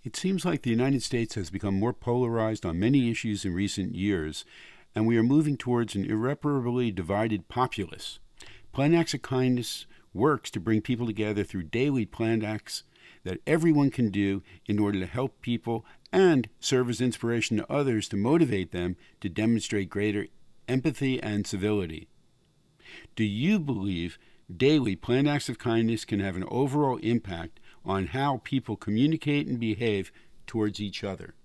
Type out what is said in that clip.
It seems like the United States has become more polarized on many issues in recent years, and we are moving towards an irreparably divided populace. Planned Acts of Kindness works to bring people together through daily planned acts that everyone can do in order to help people and serve as inspiration to others to motivate them to demonstrate greater empathy and civility. Do you believe daily planned acts of kindness can have an overall impact on how people communicate and behave towards each other?